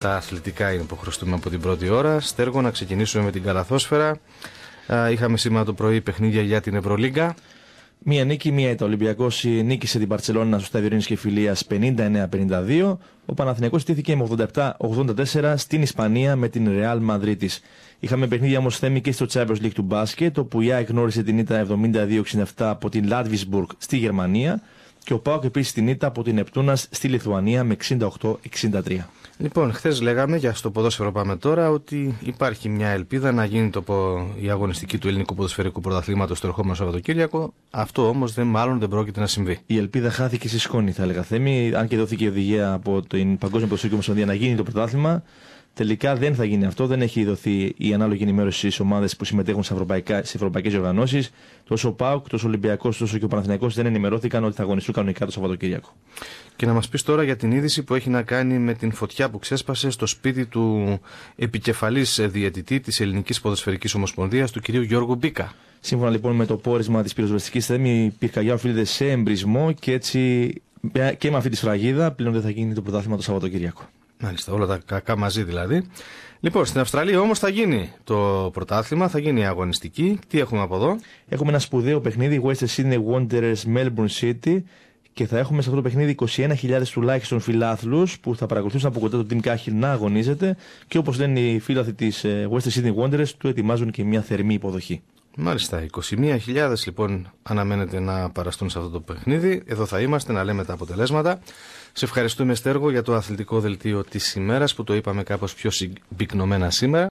Τα αθλητικά είναι που χρωστούμε από την πρώτη ώρα. Στέργο, να ξεκινήσουμε με την καλαθόσφαιρα. Είχαμε σήμερα το πρωί παιχνίδια για την Ευρωλίγκα. Μία νίκη, μία ήττα. Ο Ολυμπιακός νίκησε την Μπαρτσελόνα στο Στάδιο Ειρήνης και Φιλίας 59-52. Ο Παναθηναϊκός στήθηκε με 87-84 στην Ισπανία με την Ρεάλ Μαδρίτης. Είχαμε παιχνίδια όμως θέμη και στο Champions League του μπάσκετ, όπου η ΑΕΚ γνώρισε την ήττα 72-67 από την Λάτβισμπουργκ στη Γερμανία και ο ΠΑΟΚ επίσης την ήττα από την Νεπτούνας στη Λιθουανία με 68-63. Λοιπόν, χθες λέγαμε, για στο ποδόσφαιρο πάμε τώρα, ότι υπάρχει μια ελπίδα να γίνει η αγωνιστική του ελληνικού ποδοσφαιρικού πρωταθλήματος το ερχόμενο Σαββατοκύριακο. Αυτό όμως μάλλον δεν πρόκειται να συμβεί. Η ελπίδα χάθηκε στη σκόνη, θα έλεγα, Θέμη. Αν και δόθηκε η οδηγία από την Παγκόσμια Ποδοσφαιρική Ομοσπονδία να γίνει το πρωτάθλημα, τελικά δεν θα γίνει αυτό. Δεν έχει δοθεί η ανάλογη ενημέρωση στις ομάδες που συμμετέχουν σε ευρωπαϊκές οργανώσεις. Τόσο ο ΠΑΟΚ, τόσο ο Ολυμπιακός, τόσο και ο Παναθηναϊκός δεν ενημερώθηκαν ότι θα αγωνιστούν κανονικά το Σαββατοκύριακο. Και να μας πεις τώρα για την είδηση που έχει να κάνει με την φωτιά που ξέσπασε στο σπίτι του επικεφαλής διαιτητή της Ελληνικής Ποδοσφαιρικής Ομοσπονδίας, του κυρίου Γιώργου Μπίκα. Σύμφωνα λοιπόν με το πόρισμα της πυροσβεστικής, Θέμη, η πυρκαγιά οφείλεται σε εμπρισμό και έτσι και με αυτή τη σφραγίδα πλέον δεν θα γίνει το πρωτάθλημα το Σαββατοκύριακο. Μάλιστα, όλα τα κακά μαζί δηλαδή. Λοιπόν, στην Αυστραλία όμως θα γίνει το πρωτάθλημα, θα γίνει η αγωνιστική. Τι έχουμε από εδώ? Έχουμε ένα σπουδαίο παιχνίδι, Western Sydney Wanderers Melbourne City, και θα έχουμε σε αυτό το παιχνίδι 21.000 τουλάχιστον φιλάθλους που θα παρακολουθήσουν από κοντά τον Team Cahill να αγωνίζεται και όπως λένε οι φίλαθλοι της Western Sydney Wanderers, του ετοιμάζουν και μια θερμή υποδοχή. Μάλιστα, 21.000 λοιπόν αναμένεται να παραστούν σε αυτό το παιχνίδι. Εδώ θα είμαστε να λέμε τα αποτελέσματα. Σε ευχαριστούμε, Στέργο, για το αθλητικό δελτίο της ημέρας που το είπαμε κάπως πιο συμπυκνωμένα σήμερα.